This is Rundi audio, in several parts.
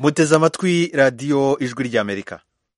muteze amatwi radiyo ijwi ry'Amerika.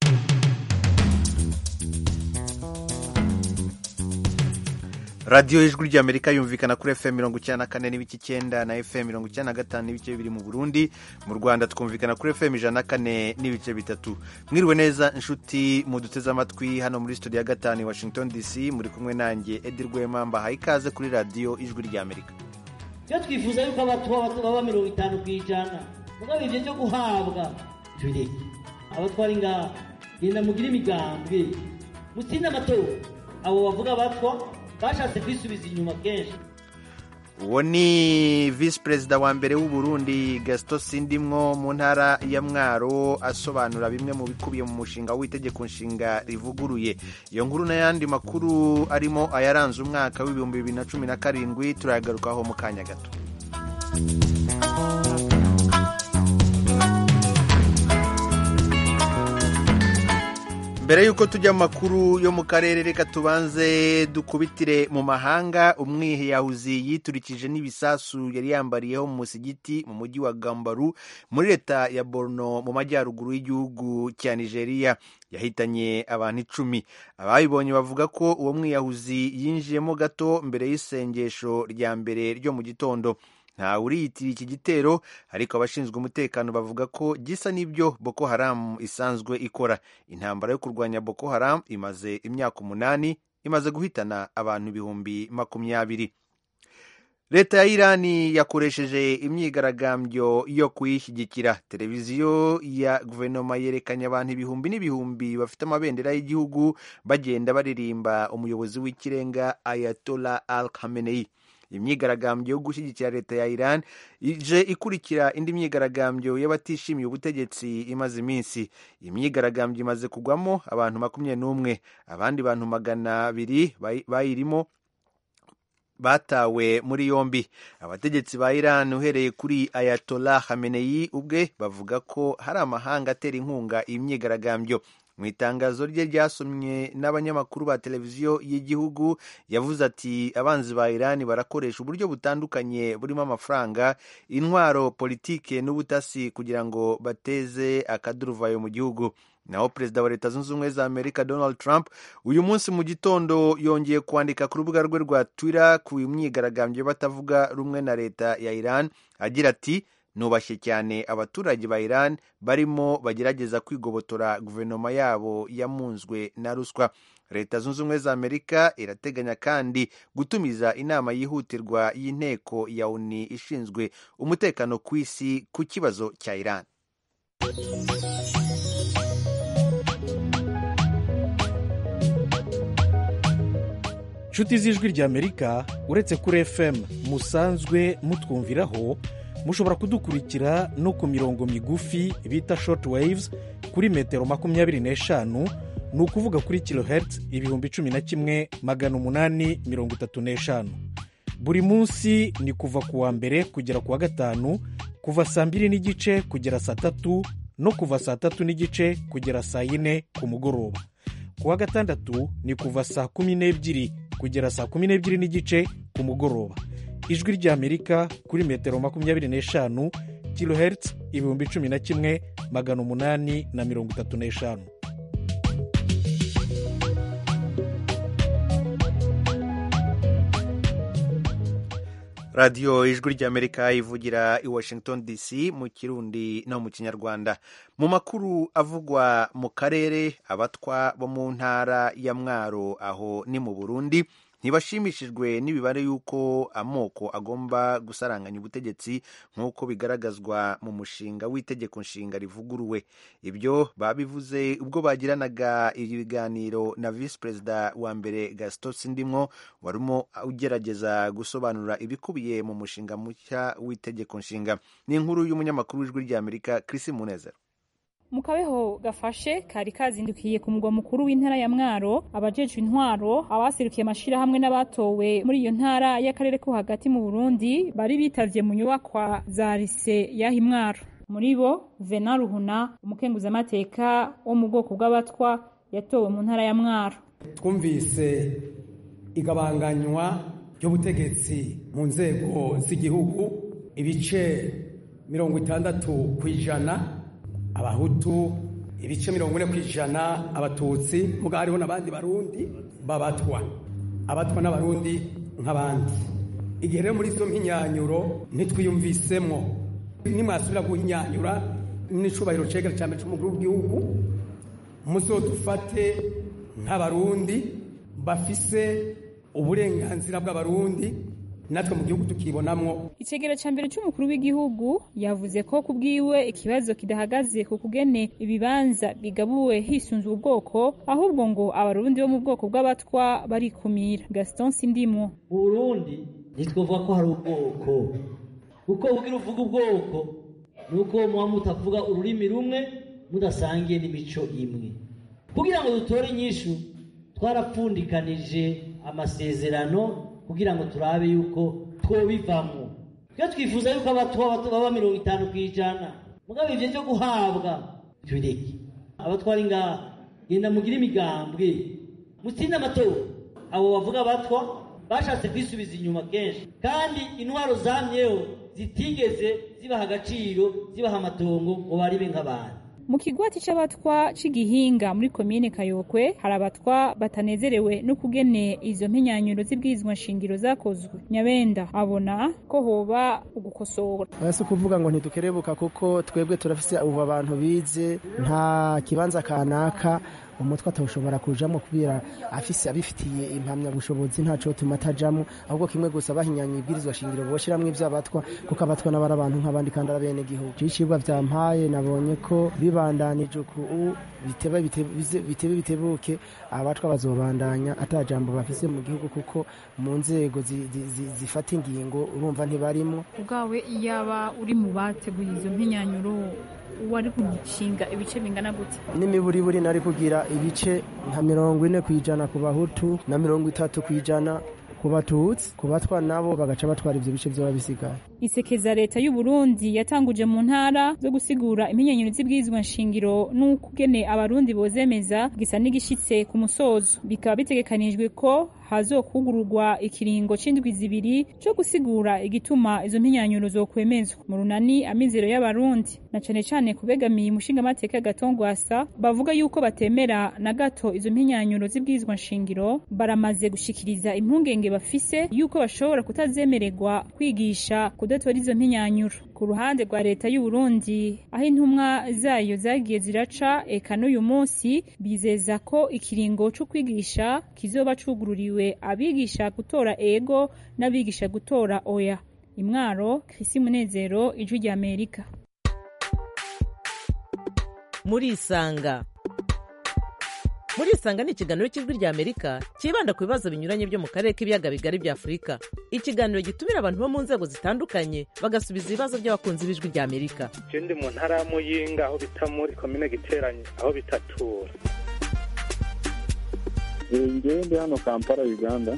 radiyo ijwi ry'Amerika yumvikana kuri FM 94 n'ibice 9 na FM 95 n'ibice bibiri mu Burundi. Mu Rwanda twumvikana kuri FM 104 n'ibice bitatu. Mwiriwe neza inshuti muduteze amatwi hano muri studio ya gatanu i Washington DC, muri kumwe nanjye Edi Rwema, mbahaye ikaze kuri radiyo ijwi ry'Amerika. Yo twifuza yuko abatwa baba 50% mugabo ivyo byo guhabwa turi abatwari nga genda mugira imigambi mutsinda amatora abo bavuga abatwa bashatse kwisubiza inyuma kenshi. Uwo ni Vice President wa mbere w'u Burundi Gaston Sindimwo mu ntara ya Mwaro asobanura bimwe mu bikubiye mu mushinga w'itegeko nshinga rivuguruye. Iyo nkuru n'ayandi makuru arimo ayaranze umwaka w'ibihumbi 2017 turagarukaho mu kanya gato. Mbere yuko tujya mu makuru yo mu karere, reka tubanze dukubitire mu mahanga. Umwiyahuzi yiturikije n'ibisasu yari yambariyeho mu musigiti mu mujyi wa Gambaru muri leta ya Borno mu majyaruguru y'igihugu cya Nigeria, yahitanye abantu 10. Abayibonye bavuga ko uwo mwiyahuzi yinjiyemo gato mbere y'isengesho rya mbere ryo mu gitondo. Nta uriyitira iki gitero, ariko abashinzwe umutekano bavuga ko gisa n'ibyo Boko Haram isanzwe ikora. Intambara yo kurwanya Boko Haram imaze imyaka 8, imaze guhitana abantu 20,000. Leta ya Irani yakoresheje imyigaragambyo yo kuyishyigikira. Televiziyo ya guverinoma yerekanye abantu ibihumbi n'ibihumbi bafite amabendera y'igihugu bagenda baririmba umuyobozi w'ikirenga Ayatollah Al-Khamenei. Imyigaragambyo yo gushyigikira leta ya Iran ije ikurikira indi myigaragambyo y'abatishimiye ubutegetsi imaze iminsi. Imyigaragambyo imaze kugwamo abantu 21, abandi bantu 200 bayirimo batawe muri yombi. Abategetsi ba Iran uhereye kuri Ayatollah Khamenei ubwe bavuga ko hari amahanga atera inkunga imyigaragambyo. Mu itangazo rye ryasomwe n'abanyamakuru ba televiziyo y'igihugu, yavuze ati abanzi ba Iran barakoresha uburyo butandukanye burimo amafaranga, intwaro, politike n'ubutasi kugira ngo bateze akaduruvayo mu gihugu. Naho Perezida wa Leta Zunze Ubumwe za Amerika Donald Trump uyu munsi mu gitondo yongeye kwandika ku rubuga rwe rwa Twitter ku myigaragambyo batavuga rumwe na leta ya Iran, agira ati nubashye cyane abaturage ba Iran barimo bagerageza kwigobotora guverinoma yabo yamunzwe na ruswa. Leta Zunze Ubumwe za Amerika irateganya kandi gutumiza inama yihutirwa y'inteko ya ONU ishinzwe umutekano ku isi ku kibazo cya Iran. Nshuti z'ijwi ry'Amerika, uretse kuri FM musanzwe mutwumviraho, mushobora kudukurikira no ku mirongo migufi bita short waves kuri metero 25, ni ukuvuga kuri kilohertz 11,835. Buri munsi ni kuva ku wa mbere kugera ku wa gatanu, kuva saa 2:30 kugera saa 3 no kuva saa 3:30 kugera saa 4 ku mugoroba. Ku wa gatandatu ni kuva saa 12 kugera saa 12:30 ku mugoroba. Ijwi ry'Amerika kuri metero 25 kilohertz 11,835. Radio ijwi ry'Amerika ivugira i Washington DC mu Kirundi no mu Kinyarwanda. Mu makuru avugwa mu karere, abatwa bo mu ntara ya Mwaro aho ni mu Burundi ntibashimishijwe n'ibibare yuko amoko agomba gusaranganya ubutegetsi nk'uko bigaragazwa mu mushinga w'itegeko nshinga rivuguruwe. Ibyo babivuze ubwo bagiranaga ibiganiro na Vice President wa mbere Gaston Sindimwo warimo ugerageza gusobanura ibikubiye mu mushinga mushya w'itegeko nshinga. Ni inkuru y'umunyamakuru w'ijwi ry'Amerika Chris Munezero. Mukabeho gafashe kari kazindukiye ku mugwa mukuru w'intara ya Mwaro, abajejwe intwaro, abaserukiye amashira hamwe n'abatowe muri iyo ntara y'akarere ko hagati mu Burundi bari bitavye mu nyubakwa za Lycée ya Mwaro. Muri bo Venant Ruhuna, umukenguza amateka wo mu bwoko bw'abatwa yatowe mu ntara ya Mwaro. Twumvise igabanganywa ry'ubutegetsi mu nzego z'igihugu, ibice 60% abahutu ibice 40% abatutsi muga hariho n'abandi barundi babatwa abatwa n'abarundi nk'abandi. Igihe rero muri izo mpinyanyuro ntitwiyumvisemwo nimwasubira guhinyanyura n'icubahiro cegera cyane c'umukuru w'igihugu muzodufate nk'abarundi bafise uburenganzira bw'abarundi natwe mu gihugu tukibonamwo. Icegera ca mbere c'umukuru w'igihugu yavuze ko kubwiwe ikibazo kidahagaze ku kugene ibibanza bigabuwe hisunzwe ubwoko, ahubwo ngo abarundi bo mu bwoko bw'abatwa barikumira. Gaston Sindimwo: mu Burundi ntitwovuga ko hari ubwoko, kuko kugira uvuga ubwoko nuko muba mutavuga ururimi rumwe mudasangiye n'imico imwe. Kugira ngo dutore inyishu twarapfundikanije amasezerano kugira ngo turabe yuko twobivamo. Twe twifuza yuko abatwa baba 50%, mugabo ivyo byo guhabwa tubireke. Abatwari ngaha genda mugira imigambwe mutsinda amatora. Abo bavuga abatwa bashatse kwisubiza inyuma kenshi, kandi intwaro zamyeho zitigeze zibaha agaciro, zibaha amatongo ngo baribe nk'abantu. Mu kigwati c'abatwa c'igihinga muri komine Kayokwe hari abatwa batanezerewe no kugene izo mpinyanyuro z'ibwirizwa nshingiro zakozwe. Nyabenda abona ko hoba ugukosora. Ese kuvuga ngo ntidukerebuka kuko twebwe turafise ubu abantu bize nta kibanza kanaka umutwe atawushobora kujamo kubera abifitiye impamya bushobozi ntaco tumatajamo, ahubwo kimwe gusa bahinyanya ibwirizwa shingiro boshiramwe ivy'abatwa kuko abatwa n'abari abantu nk'abandi kandi arabene gihugu. Cicibwa vyampaye nabonye ko bibandanije ku bitebuke abatwa bazobandanya atajambo bafise mu gihugu kuko mu nzego zifata ingingo urumva ntibarimo. Ubwawe iyaba uri mu bateguye izo mpinyanyuro wari kugishinga ibice bingana gute? N'imiburiburi nari kugira ibice nka 40% ku bahutu na 30% ku batutsi, ku batwa nabo bagaca batwara ivyo bice vyo babisigaye. Isekeza leta y'u Burundi yatanguje mu ntara zo gusigura impinyanyuro z'ibwirizwa nshingiro n'ukugene abarundi bozemeza gisa n'igishitse ku musozo. Bikaba bitegekanijwe ko hazokugururwa ikiringo c'indwi zibiri cyo gusigura igituma izo mpinyanyuro zokwemezwa. Mu runani amizero y'abarundi na cane kubegamiye umushinga amateka Gatongwasa bavuga yuko batemera na gato izo mpinyanyuro z'ibwirizwa nshingiro, baramaze gushikiriza impungenge bafise yuko bashobora kutazemererwa kwigisha kudatora izo mpinyanyuro. Ku ruhande rwa leta y'u Burundi aho intumwa zayo zagiye ziraca eka n'uyu munsi bizeza ko ikiringo cyo kwigisha kizoba cugururiwe abigisha gutora ego n'abigisha gutora oya. Imwaro, Chrisi Munezero, Ijwi rya Amerika. Murisanga ni ikiganiro cy'Ijwi rya Amerika kibanda ku bibazo binyuranye byo mu karere k'ibiyaga bigari bya Afurika. Ikiganiro gitumira abantu bo mu nzego zitandukanye bagasubiza ibibazo by'abakunzi b'Ijwi rya Amerika. Je ndi mu ntara ya Muyinga aho bita muri komine Giteranye aho bitatura. Ndi hano Kampala Uganda.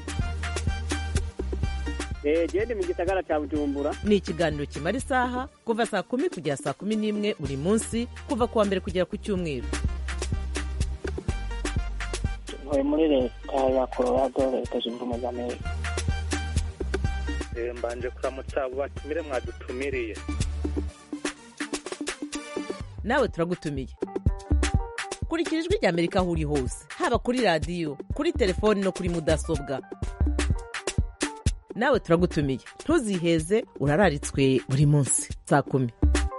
Ndi mu gisagara cya Bujumbura. Ni ikiganiro kimara isaha kuva saa 10 kugera saa 11 buri munsi kuva kuwa mbere kugera ku cyumweru. Muri leta ya Colorado, Leta Zunze Ubumwe za Amerika. Mbanje kuramutsa abo batumire mwadutumiriye. Nawe turagutumiye. Kurikira Ijwi rya Amerika aho uri hose, haba kuri radio, kuri telefone no kuri mudasobwa. Nawe turagutumiye. Ntuziheze, urararitswe buri munsi saa 10.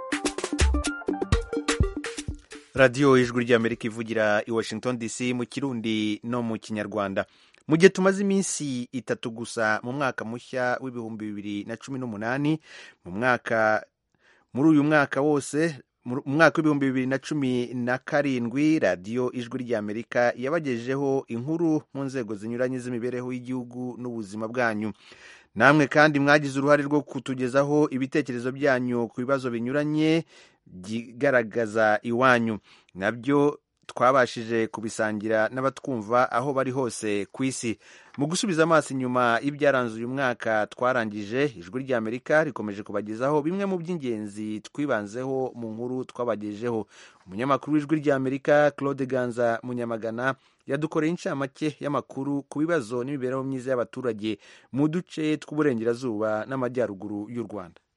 Radio Ijwi rya Amerika ivugira i Washington DC mu Kirundi no mu Kinyarwanda. Mu gihe tumaze iminsi 3 gusa mu mwaka mushya w'ibihumbi 2018, muri uyu mwaka wose mu mwaka w'ibihumbi 2017 Radio Ijwi rya Amerika yabagejejeho inkuru mu nzego zinyuranye z'imibereho y'igihugu n'ubuzima bwanyu. Namwe kandi mwagize uruhare rwo kutugezaho ibitekerezo byanyu ku bibazo binyuranye gigaragaza iwanyu, nabyo twabashije kubisangira n'abatwumva aho bari hose ku isi. Mu gusubiza amaso inyuma y'ibyaranze uyu mwaka twarangije, Ijwi rya Amerika rikomeje kubagezaho bimwe mu by'ingenzi twibanzeho mu nkuru twabagejeho. Umunyamakuru w'Ijwi rya Amerika Claude Ganza Munyamagana yadukoreye incamake y'amakuru ku bibazo n'imibereho myiza y'abaturage mu duce tw'uburengerazuba n'amajyaruguru y'u Rwanda.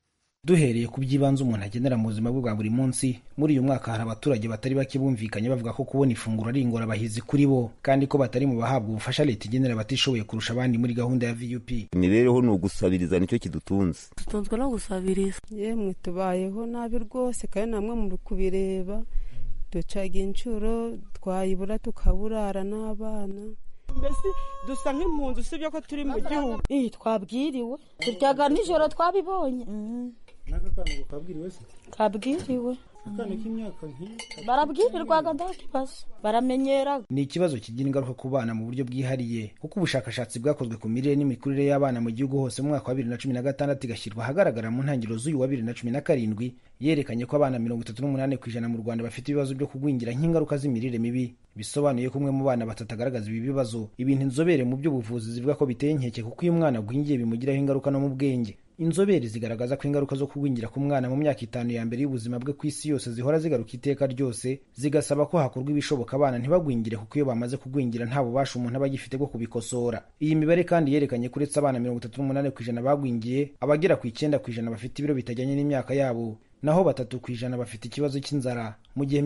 Duhereye ku by'ibanze umuntu agenera mu buzima bwe bwa buri munsi, muri uyu mwaka hari abaturage batari bake bumvikanye bavuga ko kubona ifunguro ari ingorabahizi kuri bo, kandi ko batari mu bahabwa ubufasha leta igenera abatishoboye kurusha abandi muri gahunda ya VUP. Imibereho ni ugusabiriza, nicyo kidutunze. Dutunzwe no gusabiriza. Yemwe tubayeho nabi rwose, kandi namwe muri kubireba, ducaga inshuro twayibura tukaburara n'abana. Mbese dusa nk'impunzi, usibye ko turi mu gihugu. Twabwiriwe, turyaga nijoro twabibonye. N'akakana kabwiriwe se? Kabwiriwe. Akana k'imyaka nk'iyi barabwirirwaga ndakibazo, baramenyera. Ni ikibazo kigira ingaruka ku bana mu buryo bwihariye, kuko ubushakashatsi bwakozwe ku mirire n'imikurire y'abana mu gihugu hose mu mwaka wa 2016 igashyirwa ahagaragara mu ntangiriro z'uyu wa 2017 yerekanye ko abana 38% mu Rwanda bafite ibibazo byo kugwingira nk'ingaruka z'imirire mibi. Bisobanuye ko umwe mu bana batatagaragaza ibi bibazo, ibintu inzobere mu by'ubuvuzi zivuga ko biteye inkeke, kuko iyo umwana agwingiye bimugiraho ingaruka no mu bwenge. Inzobere zigaragaza ko ingaruka zo kugwingira ku mwana mu myaka 5 ya mbere y'ubuzima bwe ku isi yose zihora zigaruka iteka ryose, zigasaba ko hakorwa ibishoboka abana ntibagwingire, kuko iyo bamaze kugwingira nta bubasha umuntu aba agifite bwo kubikosora. Iyi mibare kandi yerekanye ko uretse abana 38% bagwingiye, abagera ku 9% bafite ibiro bitajyanye n'imyaka yabo, naho 3% bafite ikibazo cy'inzara, mu gihe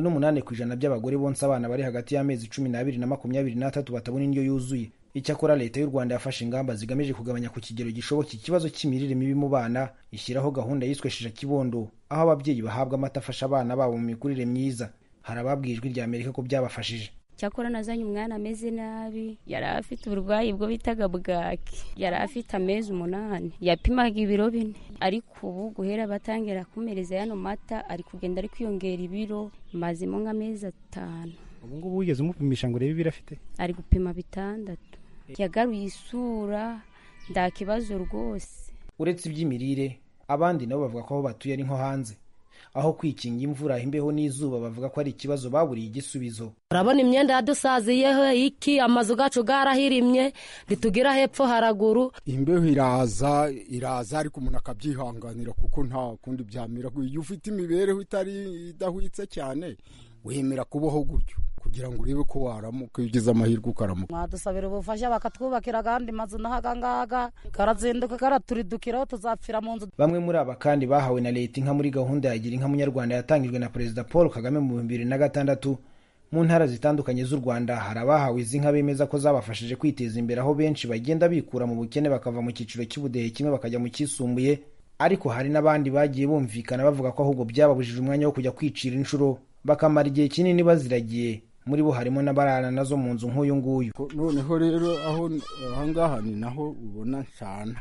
78% by'abagore bonsa abana bari hagati y'amezi 12 na 23 batabona indyo yuzuye. Icyakora leta y'u Rwanda yafashe ingamba zigamije kugabanya ku kigero gishoboka ikibazo cy'imirire mibi mu bana, ishyiraho gahunda yiswe Shisha Kibondo, aho ababyeyi bahabwa amata afasha abana babo mu mikurire myiza. Hari ababwiye Ijwi rya Amerika ko byabafashije. Cyakora nazanye umwana ameze nabi, yari afite uburwayi bwo bitaga bwaki, yari afite amezi 8, yapimaga ibiro 4, ariko ubu guhera batangira kumereza yano mata ari kugenda ari kwiyongera ibiro, mazimo nk'amezi 5. Ubu ngubu wigeze umupimisha ngo urebe ibiro afite? Ari gupima 6. Yagaruye isura, nda kibazo rwose. Uretse iby'imirire, abandi nabo bavuga ko aho batuye ari nko hanze, aho kwikinga imvura, imbeho n'izuba bavuga ko ari ikibazo baburiye igisubizo. Urabona imyenda yadusaziyeho iki, amazu gacu garahirimye, ntitugira hepfo haraguru. Imbeho iraza ariko umuntu akabyihanganira, kuko nta kundi byamera. Iyo ufite imibereho idahwitse cyane, wemera kubaho gutyo kugira ngo urebe ko waramuka, ugize amahirwe ukaramuka. Mwadusabira ubufasha bakatwubakira kandi mazu nahagangaga karazinduka karaturidukiraho tuzapfira mu nzu. Bamwe muri aba kandi bahawe na leta inka muri gahunda ya Gira Inka Munyarwanda yatangijwe na Perezida Paul Kagame mu 2006. Mu ntara zitandukanye z'u Rwanda hari abahawe izi nka bemeza ko zabafashije kwiteza imbere, aho benshi bagenda bikura mu bukene bakava mu cyiciro cy'ubudehe kimwe bakajya mu kisumbuye. Ariko hari n'abandi bagiye bumvikana bavuga ko ahubwo byababujije umwanya wo kujya kwicira inshuro, bakamara igihe kinini baziragiye. Muri bo harimo n'abarana nazo mu nzu nk'uyu nguyu. Noneho rero ahangaha ni naho ubona cyane.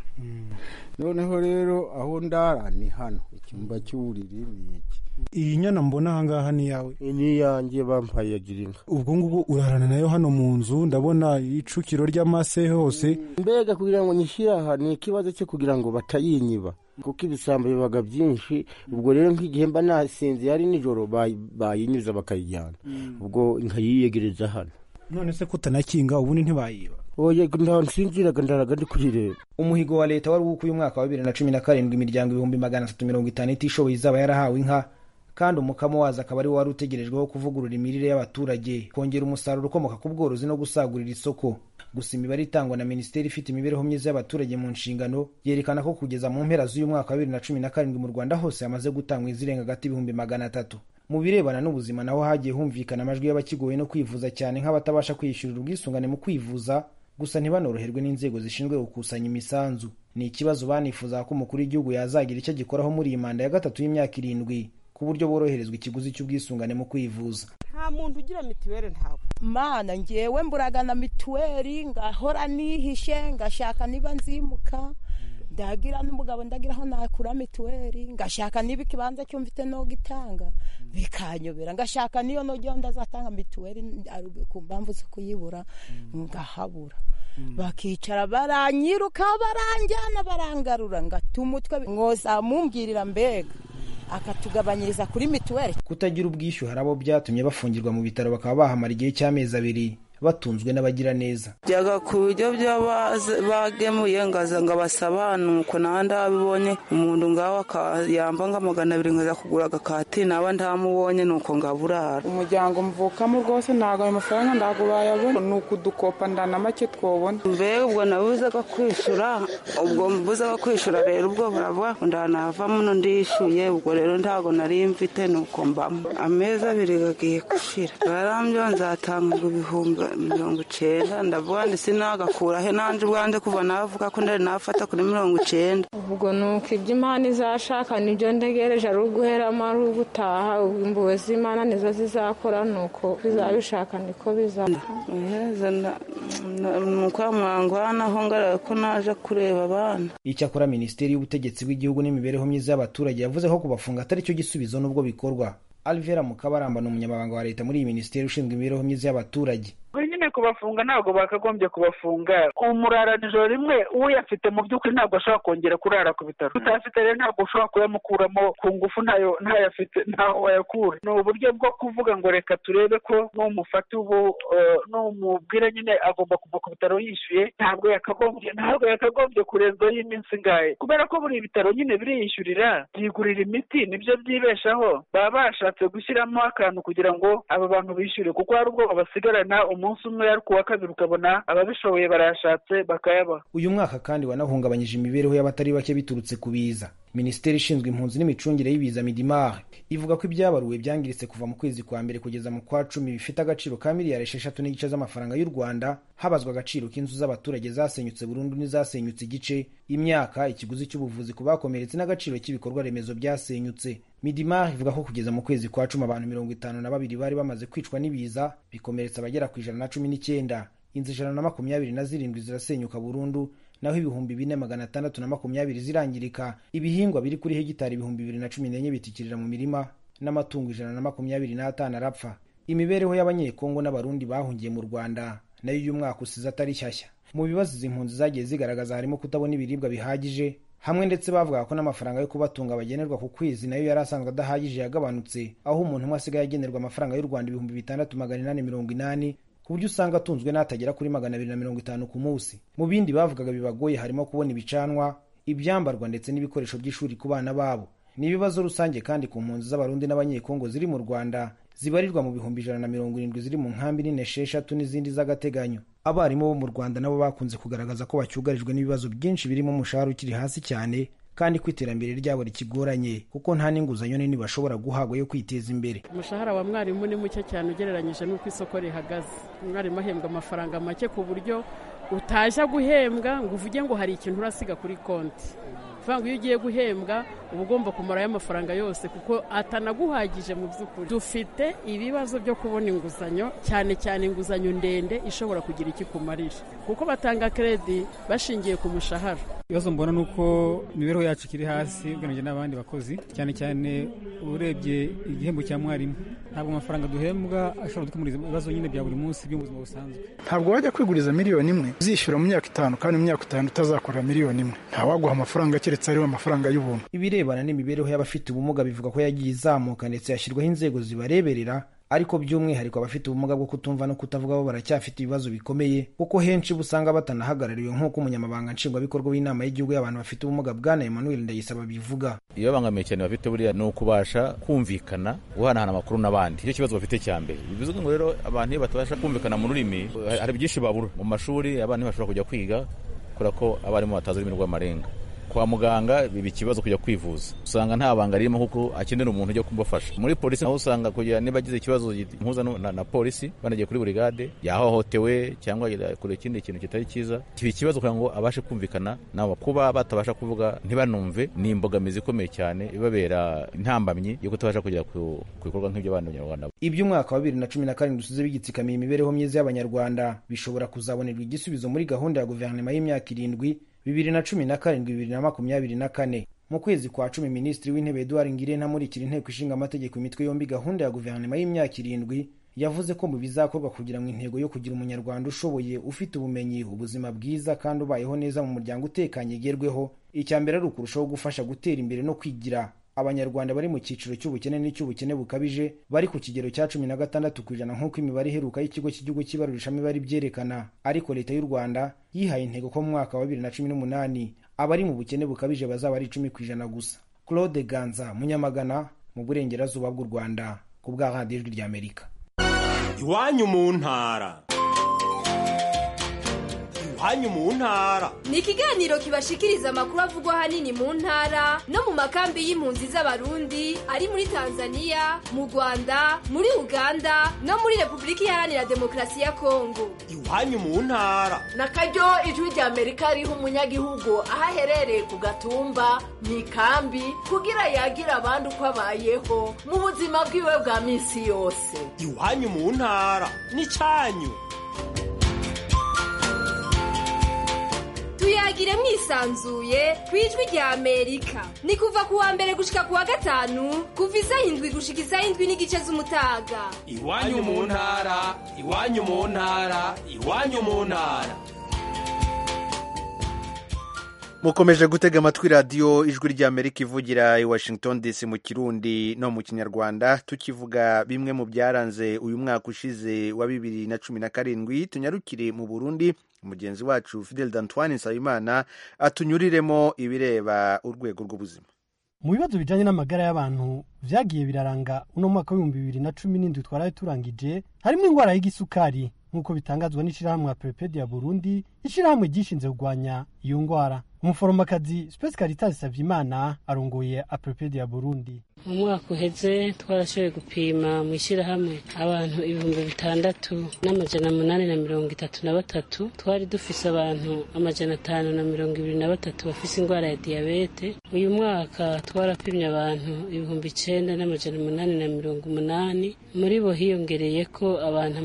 Noneho rero aho ndara ni hano, icyumba cy'uburiri ni iki. Iyi nyana mbona ahangaha ni yawe? Ni yanjye, bampaye Gira Inka. Ubwo ngubu urarana nayo hano mu nzu, ndabona icukiro ry'amase hose. Mbega kugira ngo nyishyire aha ni ikibazo cyo kugira ngo batayinyiba, kuko ibisambo bibaga byinshi. Ubwo rero nk'igihe mba nasinze ari nijoro bayinyuza bakayijyana, ubwo nkayiyegereza hano. None se kutanakinga ubundi ntibayiba? Oya, nsinziraga ndaraga ndi kurireba. Umuhigo wa leta wari uko uyu mwaka wa 2017 imiryango 350 itishoboye izaba yarahawe inka, kandi umukamo waza akaba ari wari utegerejweho kuvugurura imirire y'abaturage, kongera umusaruro ukomoka ku bworozi no gusagurira isoko. Gusa imibare itangwa na Minisiteri ifite imibereho myiza y'abaturage mu nshingano yerekana ko kugeza mu mpera z'uyu mwaka wa 2017 mu Rwanda hose hamaze gutangwa izirenga gati 300,000. Mu birebana n'ubuzima naho hagiye humvikana amajwi y'abakigoye no kwivuza cyane, nk'abatabasha kwiyishyurira ubwisungane mu kwivuza, gusa ntibanoroherwe n'inzego zishinzwe gukusanya imisanzu. Ni ikibazo banifuza ko umukuru w'igihugu yazagira icyo gikoraho muri iyi manda ya gatatu y'imyaka 7, ku buryo boroherezwa ikiguzi cy'ubwisungane mu kwivuza. Nta muntu ugira mituweli ntawe. Mana ngewe mburaga na mituweli, ngahora nihishe, ngashaka niba nzimuka, ndagira n'umugabo ndagiraho nakura mituweli, ngashaka niba ikibanza cyo mfite no gitanga bikanyobera, ngashaka niyo no gyo ndazatanga mituweli ku mpamvu zo kuyibura, ngahabura. Bakicara baranyiruka, baranjyana, barangarura, ngatumutwe mwoza mumbwirira mbega akatugabanyiriza kuri mituweli. Kutagira ubwishyu harabo byatumye bafungirwa mu bitaro, bakaba bahamara igihe cy'amezi 2. batunzwe n'abagira neza. Byaga ku buryo bagemuye ngaza ngo basaba nuko nandi abibonye umuntu ngaho akayamba nga 200 ngaza kugura agakati naba ndamubonye nuko ngaburara. Umuryango mvukamo rwose ntago ayo mafaranga ndago bayabona nuko dukopa ndana make twobona. Mbe ubwo nabuzaga kwishura ubwo mbuzaga kwishura rero ubwo baravuga ndanava muno ndishuye ubwo rero ntago nari mfite nuko mbamo amezi 2 gagiye gushira barambyo nzatanga ibihumbi 90 ndavuga ndi sinagakura he nanje ubwanje kuva navuga ko ndari nafata kuri 90. Ubwo nuko iby'Imana izashaka nibyo ndegereje ari uguheramo ari ugutaha imbuwe z'Imana nizo zizakora nuko bizabishaka niko bizaba. Nuko mwangwana aho ngara ko naje kureba abana. Icyakora Minisiteri y'Ubutegetsi bw'Igihugu n'Imibereho Myiza y'Abaturage yavuze ko kubafunga atari cyo gisubizo n'ubwo bikorwa. Alvera Mukabaramba n'umunyamabanga wa leta muri iyi minisiteri ushinzwe imibereho myiza y'abaturage. Nyine kubafunga ntabwo bakagombye kubafunga umurara nijoro rimwe uyafite mu by'ukuri ntabwo ashobora kongera kurara ku bitaro. Utafite rero ntabwo ushobora kuyamukuramo ku ngufu ntayafite ntaho wayakura. Ni uburyo bwo kuvuga ngo reka turebe ko n'umufata ubu n'umubwira nyine agomba kuva ku bitaro yishyuye ntabwo yakagombye kurenzwaho y'iminsi ngahe kubera ko buri bitaro nyine biriyishyurira byigurira imiti nibyo byibeshaho baba bashatse gushyiramo akantu kugira ngo aba bantu bishyure kuko hari ubwo basigarana umunsi umwe ariko wa kabiri ukabona ababishoboye barayashatse bakayabaha. Uyu mwaka kandi wanahungabanyije imibereho y'abatari bake biturutse ku biza. Minisiteri ishinzwe impunzi n'imicungire y'ibiza Midimar ivuga ko ibyabaruwe byangiritse kuva mu kwezi kwa mbere kugeza mu kwa 10 bifite agaciro ka miliyari 6.5 z'amafaranga y'u Rwanda, habazwa agaciro k'inzu z'abaturage zasenyutse burundu n'izasenyutse igice, imyaka, ikiguzi cy'ubuvuzi ku bakomeretse n'agaciro k'ibikorwa remezo byasenyutse. Midimar ivuga ko kugeza mu kwezi kwa 10 abantu 52 bari bamaze kwicwa n'ibiza bikomeretsa abagera ku 119, inzu 127 zirasenyuka burundu naho ibihumbi 4620 zirangirika. Ibihingwa biri kuri hegitari 2014 bitikirira mu mirima n'amatungo 125 arapfa. Imibereho y'abanyekongo n'abarundi bahungiye mu Rwanda nayo uyu mwaka usize atari shyashya. Mu bibazo izi mpunzi zagiye zigaragaza harimo kutabona ibiribwa bihagije, hamwe ndetse bavuga ko n'amafaranga yo kubatunga bagenerwa ku kwezi nayo yari asanzwe adahagije yagabanutse, aho umuntu umwe asigaye agenerwa amafaranga y'u Rwanda 6880 ku buryo usanga atunzwe n'atagera kuri 250 ku munsi. Mu bindi bavugaga bibagoye harimo kubona ibicanwa, ibyambarwa ndetse n'ibikoresho by'ishuri ku bana babo. Ni ibibazo rusange kandi ku mpunzi z'abarundi n'abanyekongo ziri mu Rwanda zibarirwa mu 170 ziri mu nkambi nini 6 n'izindi z'agateganyo. Abarimu bo mu Rwanda nabo bakunze kugaragaza ko bacyugarijwe n'ibibazo byinshi birimo umushahara ukiri hasi cyane kandi kwiterambere ryabo rikigoranye kuko nta n'inguzanyo nini bashobora guhabwa yo kwiteza imbere. Umushahara wa mwarimu ni muke cyane ugereranyije n'uko isoko rihagaze. Umwarimu ahembwa amafaranga make ku buryo utajya guhembwa ngo uvuge ngo hari ikintu urasiga kuri konti. Vuga ngo iyo ugiye guhembwa uba ugomba kumara y'amafaranga yose kuko atanaguhagije mu by'ukuri. Dufite ibibazo byo kubona inguzanyo, cyane cyane inguzanyo ndende ishobora kugira iki kumarira kuko batanga kredi bashingiye ku mushahara. Ibibazo mbona nuko imibereho yacu kiri hasi uganije n'abandi bakozi, cyane cyane urebye igihembo cya mwarimu ntabwo amafaranga duhembwa ashobora gukemura ibibazo nyine bya buri munsi by'ubuzima busanzwe. Ntabwo wajya kwiguriza miliyoni imwe uzishyura mu myaka 5 kandi mu myaka 5 utazakora miliyoni imwe. Ntawaguha amafaranga keretse ariwe amafaranga y'ubuntu. Ibirebana n'imibereho y'abafite ubumuga bivuga ko yagiye izamuka ndetse yashyirwaho inzego zibareberera, ariko by'umwihariko abafite ubumuga bwo kutumva no kutavuga bo baracyafite ibibazo bikomeye kuko henshi busanga batanahagarariwe nk'uko umunyamabanga nshingwabikorwa w'inama y'igihugu y'abantu bafite ubumuga Bwana Emmanuel Ndayisaba bivuga. Iyo bangamiye cyane bafite buriya no kubasha kumvikana guhanahana amakuru n'abandi, icyo kibazo bafite cyambere. Bivuze ngo rero abantu iyo batabasha kumvikana mu rurimi hari byinshi babura mu mashuri, abantu bashobora kujya kwiga kubera ko abarimu batazi ururimi rw'amarenga. Kwa muganga biba ikibazo kujya kwivuza, usanga nta banga ririmo kuko akenera umuntu ujya kumufasha. Muri polisi naho usanga kugira niba agize ikibazo mpuza na polisi banagiye kuri brigade yahohotewe cyangwa kure ikindi kintu kitari cyiza, kiba ikibazo kugira ngo abashe kumvikana nabo. Kuba batabasha kuvuga ntibanumve ni imbogamizi ikomeye cyane ibabera intambamyi yo kutabasha kugera ku bikorwa nk'ibyo abanyarwanda. Iby'umwaka wa 2017 dusize bigitsikamiye imibereho myiza y'abanyarwanda bishobora kuzabonerwa igisubizo muri gahunda ya guverinoma y'imyaka 7 2017-2024. Mu kwezi kwa 10 Minisitiri w'Intebe Edouard Ngirente amurikira inteko ishinga amategeko imitwe yombi gahunda ya guverinoma y'imyaka 7 yavuze ko mu bizakorwa kugira ngo intego yo kugira umunyarwanda ushoboye ufite ubumenyi, ubuzima bwiza kandi ubayeho neza mu muryango utekanye gerweho, icya mbere ari ukurushaho gufasha gutera imbere no kwigira abanyarwanda bari mu cyiciro cy'ubukene n'icy'ubukene bukabije bari ku kigero cya 16% nk'uko imibare iheruka y'ikigo cy'igihugu cy'ibarurishamibare byerekana. Ariko leta y'u Rwanda yihaye intego ko mu mwaka wa 2018 abari mu bukene bukabije bazaba ari 10% gusa. Claude Ganza, Munyamagana, mu burengerazuba bw'u Rwanda, ku bwa Radio Ijwi ry'Amerika. Iwanyu mu ntara. Iwanyu mu ntara ni ikiganiro kibashikiriza amakuru avugwa hanini mu ntara no mu makambi y'impunzi z'abarundi ari muri Tanzania, mu Rwanda, muri Uganda no muri Repubulika Iharanira Demokarasi ya Kongo. Iwanyu mu ntara nakaryo Ijwi ry'Amerika riha umunyagihugu aho aherereye ku gatumba mu ikambi kugira yagira abandi uko abayeho mu buzima bwiwe bwa minsi yose. Iwanyu mu ntara n'icyanyu. Tuyagire mwisanzuye kwijwi rya Amerika. Ni kuva kuwa mbere gushika kuwa gatanu kuva 7 gushika 7:30 z'umutaga. Iwanyu mu ntara, iwanyu mu ntara, iwanyu mu ntara. Mukomeje gutega amatwi radio Ijwi ry'Amerika ivugira i Washington DC mu Kirundi no mu Kinyarwanda, tukivuga bimwe mu byaranze uyu mwaka ushize wa 2017. Tunyarukire mu Burundi, mugenzi wacu Fidel D'Antoine Nsabimana atunyuriremo ibireba urwego rw'ubuzima. Mu bibazo bijanye n'amagara y'abantu vyagiye biraranga uno mwaka wa 2017 twaraye turangije, harimo ingwara y'igisukari nk'uko bitangazwa n'ishirahamwe Prepedia Burundi, ishirahamwe gishinze kugwanya iyo ngwara. Umuforomakazi Space Caritas Savyimana arongoye Prepedia Burundi. Mu mwaka uheze twarashoboye gupima mu ishirahamwe abantu 6,833. Twari dufise abantu 523 bafise ingwara ya diabete. Uyu mwaka twarapimye abantu 9,880. Muri bo hiyongereye ko abantu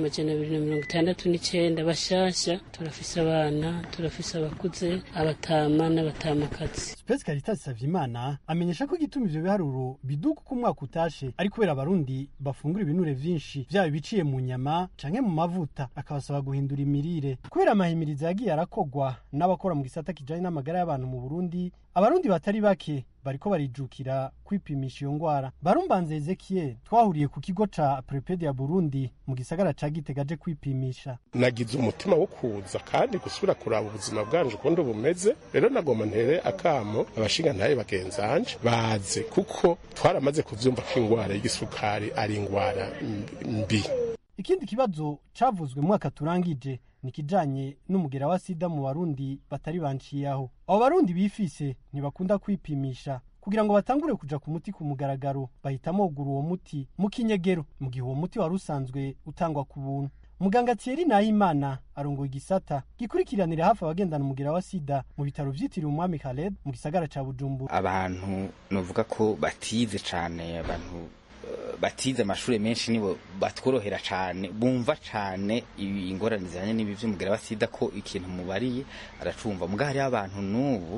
269 bashasha. Turafise abana, turafise abakuze, abatama n'abatamakazi. Space Caritas Savyimana amenyesha ko gituma ivyo biharuro biduka ku mwaka utashe ari kubera abarundi bafungura ibinure vyinshi vyaba biciye mu nyama canke mu mavuta, akabasaba guhindura imirire. Kubera amahimiriza yagiye arakogwa n'abakora mu gisata kijanye n'amagara y'abantu mu Burundi, abarundi batari bake bariko barijukira kwipimisha iyo ngwara. Barumbanze Ezekiel twahuriye ku kigo ca Prepedia Burundi mu gisagara ca Gitega aje kwipimisha. Nagize umutima wo kuza kandi gusubira kuraba ubuzima bwanje uko bumeze. Rero nagomba ntere akamo abashinga ntaye bagenzanje baze, kuko twaramaze kuvyumva ko ingwara y'igisukari ari ingwara mbi. Ikindi kibazo cavuzwe mu mwaka turangije nikijanye n'umugera wa sida mu Barundi batari banciyaho. Abo Barundi bifise ntibakunda kwipimisha kugira ngo batangure kuja ku muti ku mugaragaro, bahitamo kugura uwo muti mu kinyegero mu gihe uwo muti wari usanzwe utangwa ku buntu. Muganga Thierry Nahimana arongoye igisata gikurikiranira hafi abagendana umugera wa sida mu bitaro vyitiriwe Umwami Khaled mu gisagara ca Bujumbura. Abantu novuga ko batize cane, abantu batize amashuri menshi nibo batworohera cane, bumva cane ingorane zijanye n'ibi vy'umugera wa sida, ko ikintu mubariye aracumva. Muga hari abantu n'ubu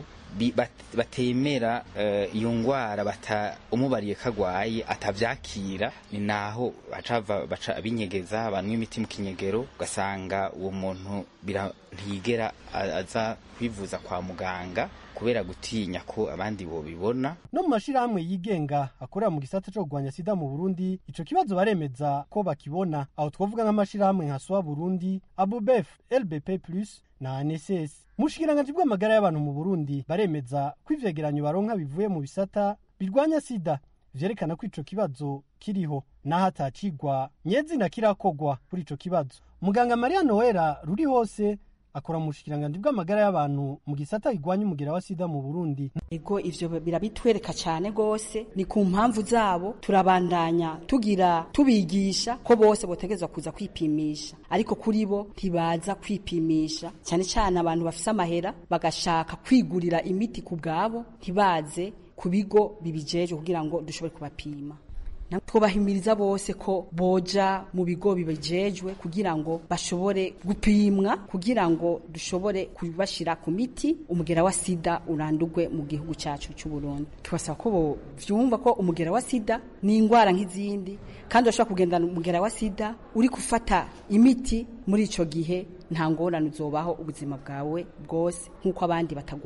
batemera iyo ngwara, umubariye kagwaye atavyakira, ni naho baca binyegeza abantu imiti mu kinyegero, ugasanga uwo muntu ntigera aza kwivuza kwa muganga kubera gutinya ko abandi bo bibona. No mu mashirahamwe yigenga akorera mu gisata cyo kugwanya sida mu Burundi, ico kibazo baremeza ko bakibona. Aho twovuga nk'amashirahamwe nka SOA Burundi, ABUBEF, LBP+ na ANSS. Mushikiranganje bw'amagara y'abantu mu Burundi baremeza ko ivyegeranyo baronka bivuye mu bisata birwanya sida vyerekana ko ico kibazo kiriho naho atacigwa nyezina kirakogwa kuri ico kibazo. Muganga Maria Noela ruri hose akora mu bushikiranganje bw'amagara y'abantu mu gisata igwanya umugera wa sida mu Burundi. Ego ivyo birabitwereka cyane gose, ni ku mpamvu zabo turabandanya tubigisha ko bose botegezwa kuza kwipimisha, ariko kuri bo ntibaza kwipimisha, cyane cyane abantu bafise amahera bagashaka kwigurira imiti ku bwabo, ntibaze ku bigo bibijeje kugira ngo dushobore kubapima. Twobahimiriza bose ko boja mu bigo bibejejwe kugira ngo bashobore gupimwa, kugira ngo dushobore kubashira ku miti umugera wa sida urandugwe mu gihugu cyacu cy'u Burundi. Twasaba ko vyumva ko umugera wa sida ni ingwara nk'izindi, kandi urashobora kugendana umugera wa sida uri gufata imiti, muri ico gihe nta ngorane uzobaho ubuzima bwawe bwose nk'uko abandi batagwaye.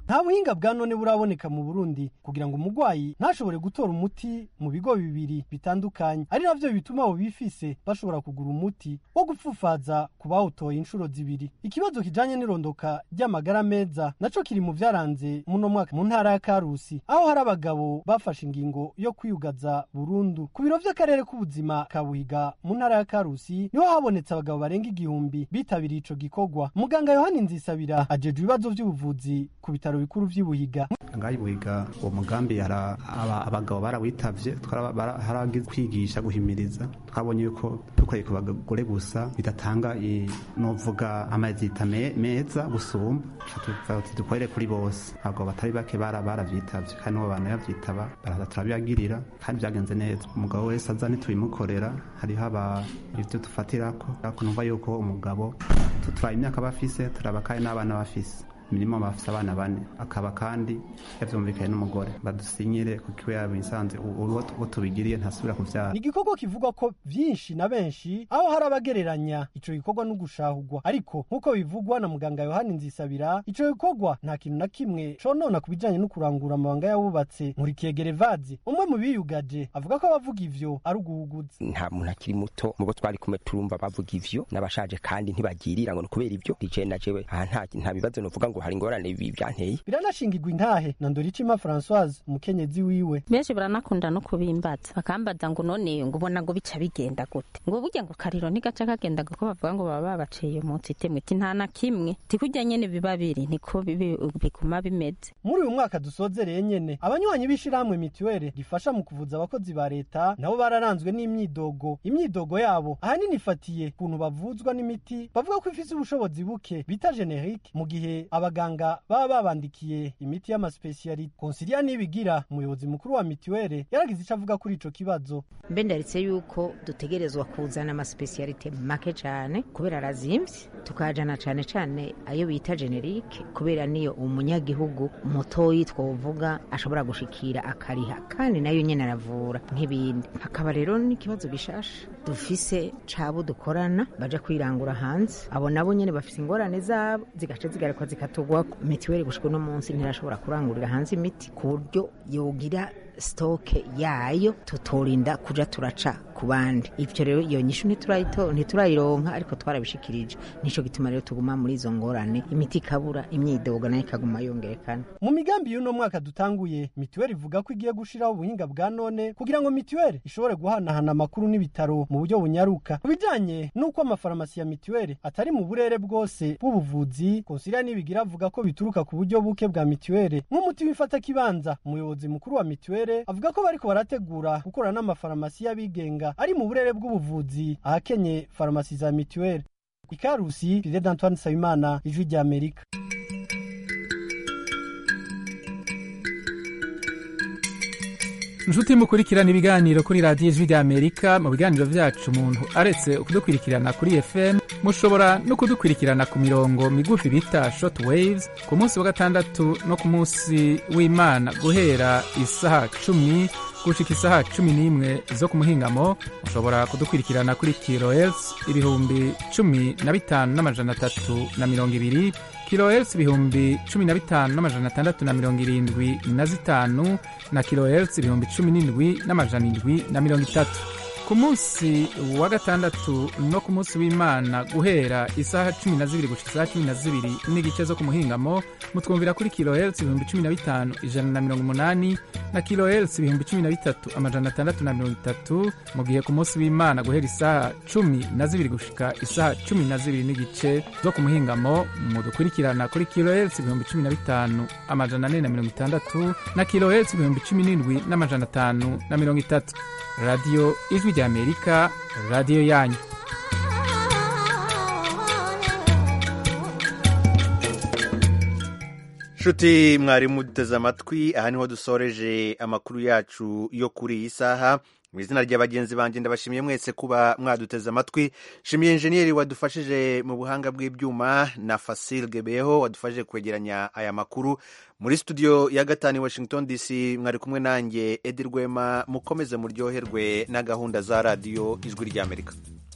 nta buhinga bwa none buraboneka mu Burundi kugira ngo umurwayi ntashobore gutora umuti mu bigo bibiri bitandukanye, ari navyo bituma abo bifise bashobora kugura umuti wo gupfufaza ku bawutoye inshuro zibiri. Ikibazo kijanye n'irondoka ry'amagara meza naco kiri mu vyaranze muno mwaka mu ntara ya Karusi, aho hari abagabo bafashe ingingo yo kwiyugaza burundu. Ku biro vy'akarere k'ubuzima ka Buhiga mu ntara ya Karusi niho habonetse abagabo barenga 1000 bitabiriye ico gikorwa. Muganga Yohani Nzisabira ajejwe ibibazo vy'ubuvuzi ku bitaro bikuru vy'Ibuhiga. Ngayi Buhiga uwo mugambi abagabo barawitavye, haragize kwigisha guhimiriza. Twabonye yuko dukoreye ku bagore gusa bidatanga novuga amazita meza gusumba, dukorere kuri bose. Abagabo batari bake baravyitavye kandi n'abo bantu yavyitaba baraza turabiyagirira kandi vyagenze neza. Umugabo wese aza ntitubimukorera, hariho ivyo dufatirako numva yuko umugabo tutwaye imyaka bafise turaba kandi n'abana bafise minimum bafise abana 4 akaba kandi yavyumvikanye n'umugore badusinyire kuko yaba insanze uwo tubigiriye ntasubira kuvyara. Ni igikorwa kivugwa ko vyinshi na benshi aho hari abagereranya ico gikorwa no gushahurwa, ariko nkuko bivugwa na muganga Yohani Nzisabira ico gikorwa nta kintu na kimwe conona kubijanye no kurangura amabanga y'abubatse. Nkurikiye Gerevazi umwe mu biyugaje avuga ko abavuga ivyo ari uguhuguza. Nta muntu akiri muto mubo twari kumwe turumva bavuga ivyo n'abashaje kandi ntibagirira ngo kubera ivyo DJ na jewe nta bibazo novuga ngo hari ingorane ibi byanteye. Biranashingirwa intahe na Ndoricima Françoise umukenyezi wiwe. Benshi baranakunda no kubimbaza bakambaza ngo none ngo ubona ngo bica bigenda gute, ngo burya ngo kariro ntigaca kagenda ko bavuga ngo baba babaciye umunsi temwe iti nta na kimwe tikujya nyene biba biri niko bikuma bimeze. Muri uyu mwaka dusozereye nyene abanywanyi b'ishiramwe mituwere rifasha mu kuvuza abakozi ba leta nabo bararanzwe imyidogo yabo ahanini ifatiye kuntu bavuzwa n'imiti bavuga ko ifise ubushobozi buke bita generique, mu gihe abaganga baba babandikiye imiti y'amaspecialite. Consilia Nibigira umuyobozi mukuru wa mituwere yaragize ico avuga kuri ico kibazo. Mbendaritse yuko dutegerezwa kuzana amaspecialite make cyane kubera arazimvye, tukajana cyane ayo bita generique kubera niyo umunyagihugu mutoyi twovuga ashobora gushikira akariha kandi nayo nyene aravura nk'ibindi. Hakaba rero n'ikibazo gishasha dufise cabo dukorana baje kwirangura hanze, abo nabo nyene bafise ingorane zabo zigace zigarekwa zikatugwa. Mituweli gushika no munsi ntirashobora kurangurira hanze imiti ku buryo yogira stoke yayo tutorinda kuja turaca ku bandi. Ivyo rero iyo nyishu ntiturayironka ariko twarabishikirije, nico gituma rero tuguma muri izo ngorane, imiti kabura, imyidogo nayo ikaguma yongerekana. Mu migambi y'uno mwaka dutanguye mituweli ivuga ko igiye gushiraho ubuhinga bwa none kugira ngo mituweli ishobore guhanahana amakuru n'ibitaro mu buryo bunyaruka. Kubijanye nuko amafarmasi ya mituweli atari mu burere bwose bw'ubuvuzi, Consilia Nibigira avuga ko bituruka ku buryo buke bwa mituweli. Nk'umuti wifata kibanza umuyobozi mukuru wa mituweli avuga ko bariko barategura gukorana n'amafarmasi y'abigenga ari mu burere bw'ubuvuzi ahakenye farmasi za mituweli. Ikarusi, Fidel Antoine Sayimana, Ijwi rya Amerika. Nshuti mukurikirana ibiganiro kuri radiyo Ijwi rya Amerika, mu biganiro vyacu umuntu aretse kudukurikirana kuri FM mushobora no kudukurikirana ku mirongo migufi bita short waves ku munsi wa gatandatu no ku munsi w'Imana guhera isaha 10 gushika isaha 11 zo ku muhingamo. Mushobora kudukurikirana kuri kilohertz 15,320 kilohertz 15,675 na kilohertz 17,730. Ku munsi wa gatandatu no ku munsi w'Imana guhera isaha 12 gushika isaha 12 n'igice zo ku muhingamo mutwumvira kuri kilohertz 15,180 na kilohertz 13,630. Mu gihe ku munsi w'Imana guhera isaha 12 gushika isaha 12 n'igice zo ku muhingamo mudukurikirana kuri kilohertz 15,460 na kilohertz 17,530. Radio Ijwi rya Amerika, radio yanyu. Shuti mwari muduteze amatwi, aha niho dusoreje amakuru yacu yo kuri iyi saha. Mu izina ry'abagenzi banje ndabashimiye mwese kuba mwaduteze amatwi. Shimiye engineer wadufashije mu buhanga bw'ibyuma na Fasil Gebeho wadufashije kwegeranya aya makuru. Muri studio ya gatanu Washington DC mwari kumwe nanjye Edi Rwema. Mukomeze muryoherwe na gahunda za radio Ijwi rya Amerika.